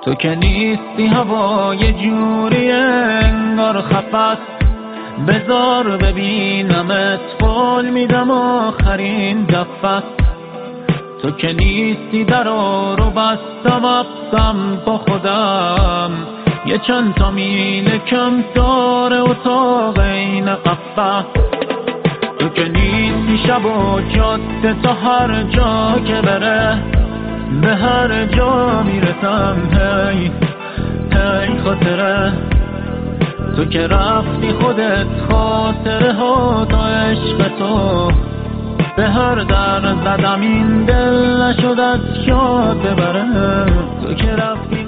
تو که نیستی هوا یه جوری انگار خفت، بذار ببینمت قول میدم آخرین دفعت. تو که نیستی درا رو بستم افسم با خودم، یه چند تا میل کم داره اتاق این قفه. تو که نیستی شب و جاده تا هر جا که بره، به هر جا میرسم هی هی خاطره. تو که رفتی خودت خاطره ها تا عشق تو، به هر در زدم این دل نشد از یاد ببره. تو که رفتی